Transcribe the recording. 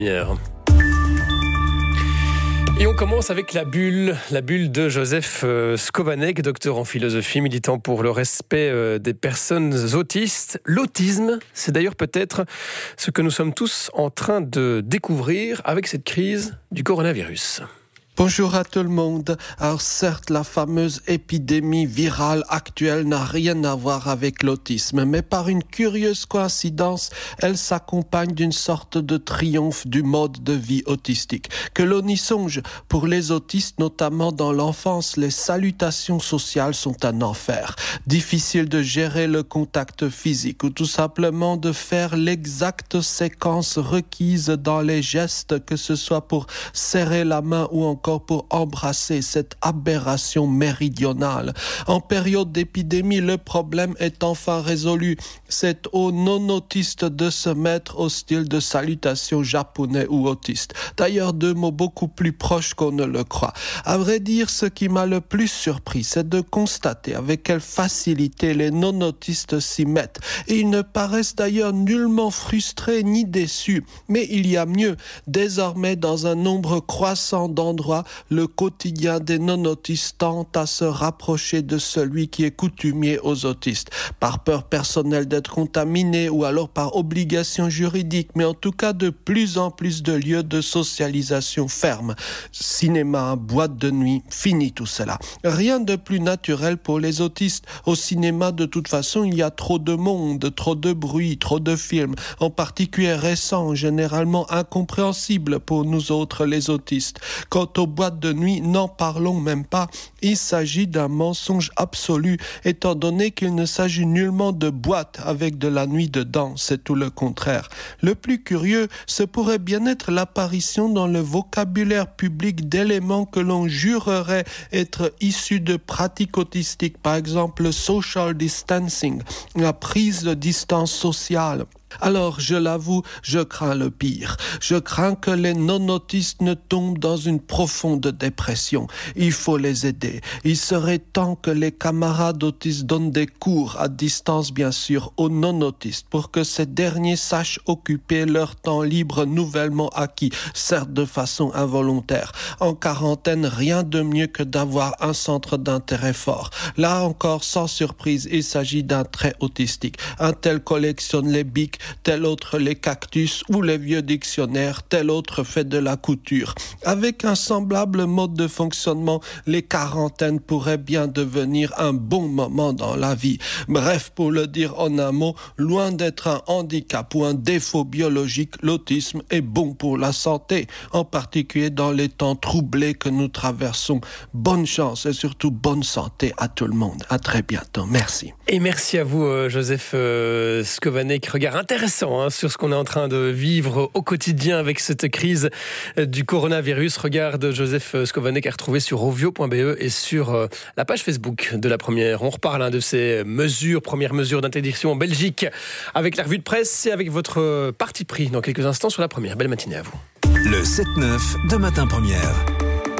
Et on commence avec la bulle de Joseph Skovanec, docteur en philosophie, militant pour le respect des personnes autistes. L'autisme, c'est d'ailleurs peut-être ce que nous sommes tous en train de découvrir avec cette crise du coronavirus. Bonjour à tout le monde. Alors certes, la fameuse épidémie virale actuelle n'a rien à voir avec l'autisme, mais par une curieuse coïncidence, elle s'accompagne d'une sorte de triomphe du mode de vie autistique. Que l'on y songe, pour les autistes, notamment dans l'enfance, les salutations sociales sont un enfer. Difficile de gérer le contact physique ou tout simplement de faire l'exacte séquence requise dans les gestes, que ce soit pour serrer la main ou encore pour embrasser cette aberration méridionale. En période d'épidémie, le problème est enfin résolu. C'est aux non-autistes de se mettre au style de salutation japonais ou autiste. D'ailleurs, deux mots beaucoup plus proches qu'on ne le croit. À vrai dire, ce qui m'a le plus surpris, c'est de constater avec quelle facilité les non-autistes s'y mettent. Et ils ne paraissent d'ailleurs nullement frustrés ni déçus. Mais il y a mieux. Désormais, dans un nombre croissant d'endroits, le quotidien des non-autistes tente à se rapprocher de celui qui est coutumier aux autistes, par peur personnelle d'être contaminé ou alors par obligation juridique, mais en tout cas de plus en plus de lieux de socialisation ferment. Cinéma, boîte de nuit, fini tout cela. Rien de plus naturel pour les autistes. Au cinéma, de toute façon, il y a trop de monde, trop de bruit, trop de films, en particulier récents, généralement incompréhensibles pour nous autres les autistes. Quant aux boîtes de nuit, n'en parlons même pas. Il s'agit d'un mensonge absolu, étant donné qu'il ne s'agit nullement de boîte avec de la nuit dedans, c'est tout le contraire. Le plus curieux, ce pourrait bien être l'apparition dans le vocabulaire public d'éléments que l'on jurerait être issus de pratiques autistiques, par exemple le social distancing, la prise de distance sociale. Alors, je l'avoue, je crains le pire. Je crains que les non-autistes ne tombent dans une profonde dépression. Il faut les aider. Il serait temps que les camarades autistes donnent des cours, à distance bien sûr, aux non-autistes, pour que ces derniers sachent occuper leur temps libre nouvellement acquis, certes de façon involontaire. En quarantaine, rien de mieux que d'avoir un centre d'intérêt fort. Là encore, sans surprise, il s'agit d'un trait autistique. Un tel collectionne les bics, tel autre les cactus ou les vieux dictionnaires, tel autre fait de la couture. Avec un semblable mode de fonctionnement, les quarantaines pourraient bien devenir un bon moment dans la vie. Bref, pour le dire en un mot, loin d'être un handicap ou un défaut biologique, l'autisme est bon pour la santé, en particulier dans les temps troublés que nous traversons. Bonne chance et surtout bonne santé à tout le monde. À très bientôt. Merci. Et merci à vous, Joseph Skovanec. Regard intéressant sur ce qu'on est en train de vivre au quotidien avec cette crise du coronavirus. Regard de Joseph Skovanec à retrouver sur ovio.be et sur la page Facebook de La Première. On reparle de ces premières mesures d'interdiction en Belgique avec la revue de presse et avec votre parti pris dans quelques instants sur La Première. Belle matinée à vous. Le 7-9 de Matin Première.